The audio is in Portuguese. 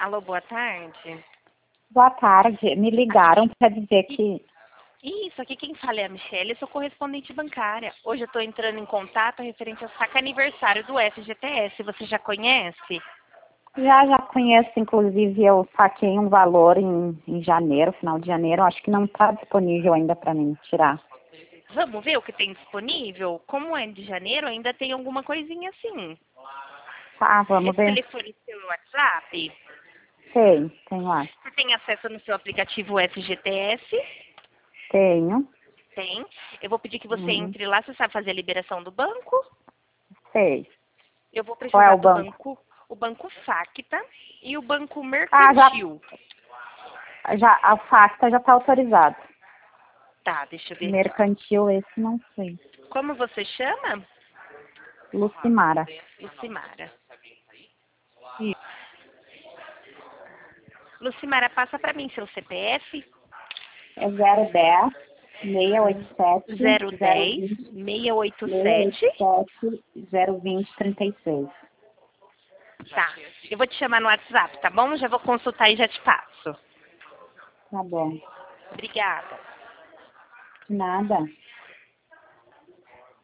Alô, boa tarde. Boa tarde. Me ligaram para dizer que Isso, aqui quem fala é a Michelle, eu sou correspondente bancária. Hoje eu estou entrando em contato referente ao saque aniversário do FGTS. Você já conhece? já conheço, inclusive eu saquei um valor em janeiro, final de janeiro. Acho que não está disponível ainda para mim tirar. Vamos ver o que tem disponível? Como é de janeiro, ainda tem alguma coisinha assim. Tá, vamos Esse ver. telefone é seu WhatsApp? Tem lá. Você tem acesso no seu aplicativo FGTS? Tenho. Tem. Eu vou pedir que você Uhum. entre lá. Você sabe fazer a liberação do banco? Sei. Eu vou Qual é precisar o do banco? banco, o Banco Facta e o Banco Ah, Mercantil. já a FACTA já está autorizado. Tá, deixa eu ver aqui. Mercantil, esse não sei. Como você chama? Lucimara. Lucimara. Isso. Lucimara, passa para mim seu CPF. É 010 687 010 020 687. 687 020 36. Tá. Eu vou te chamar no WhatsApp, tá bom? Já vou consultar e já te passo. Tá bom. Obrigada. Nada.